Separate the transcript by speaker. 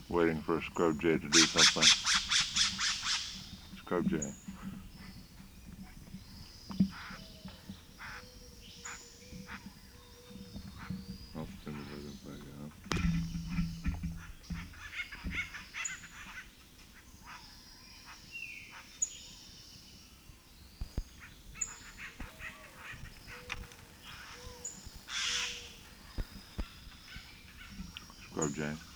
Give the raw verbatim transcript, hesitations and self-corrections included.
Speaker 1: waiting for Scrub Jay to do something. Scrub Jay. I'll stimulate him back out. Scrub Jay.